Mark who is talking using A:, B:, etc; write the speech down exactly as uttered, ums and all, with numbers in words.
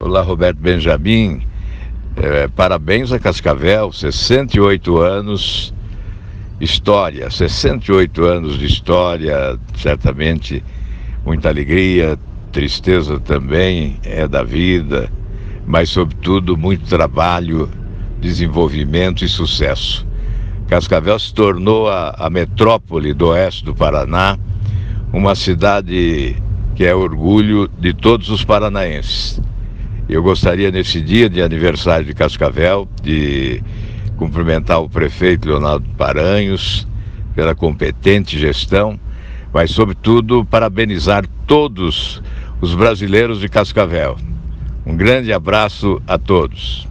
A: Olá, Roberto Benjamin. É, parabéns a Cascavel, sessenta e oito anos, história, sessenta e oito anos de história, certamente muita alegria, tristeza também é da vida, mas sobretudo muito trabalho, desenvolvimento e sucesso. Cascavel se tornou a, a metrópole do oeste do Paraná, uma cidade que é orgulho de todos os paranaenses. Eu gostaria, nesse dia de aniversário de Cascavel, de cumprimentar o prefeito Leonardo Paranhos pela competente gestão, mas, sobretudo, parabenizar todos os brasileiros de Cascavel. Um grande abraço a todos.